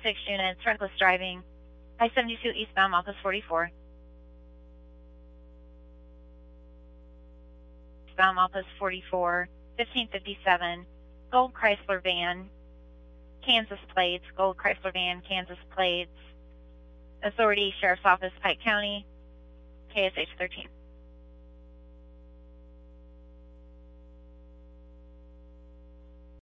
6 units, reckless driving. I-72 eastbound, Malpas 44. Eastbound, Malpas 44, 1557. Gold Chrysler van, Kansas plates. Gold Chrysler van, Kansas plates. Authority, Sheriff's Office, Pike County, KSH 13.